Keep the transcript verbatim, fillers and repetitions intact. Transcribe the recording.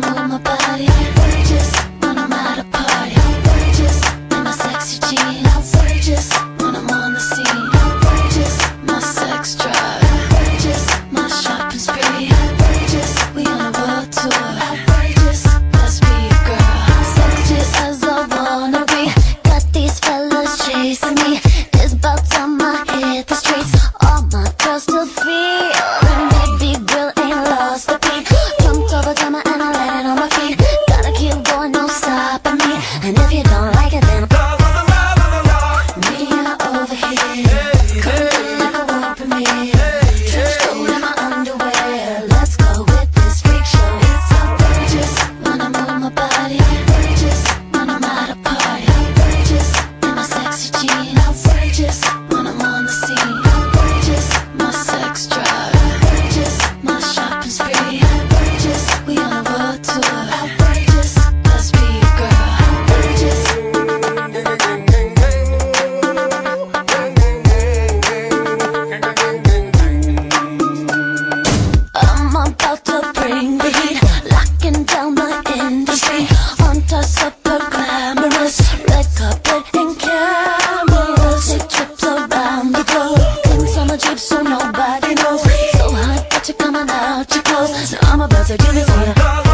move my body. Outrageous when I'm at a party. Outrageous in my sexy jeans. Outrageous when I'm on the scene. Outrageous my sex drive. Outrageous my shopping spree. Outrageous we on a world tour. Outrageous let's be a girl. Sexy as I wanna be. Got these fellas chasing me. There's belts on my head, the streets. All my girls still feel. And baby girl ain't lost the beat. Jumped over to my and I landed on my feet. Gotta keep going, no stopping me. And if you don't like it, then me over here. Come in like a rope in me. Trench coat in my underwear. Let's go with this freak show. It's outrageous when I move my body. Outrageous when I'm at a party. Outrageous in my sexy jeans. Outrageous when I'm on the scene. Outrageous my sex drive. Outrageous my shopping spree. Outrageous we on a world tour. Outrageous let's be a girl. Outrageous. I'm about to bring the heat, locking down the industry. On top super glamorous, red carpet and cameras. Take trips around the globe, things on the Jeep so nobody knows. So hot that you're coming out your clothes. Now I'm about to give it to you.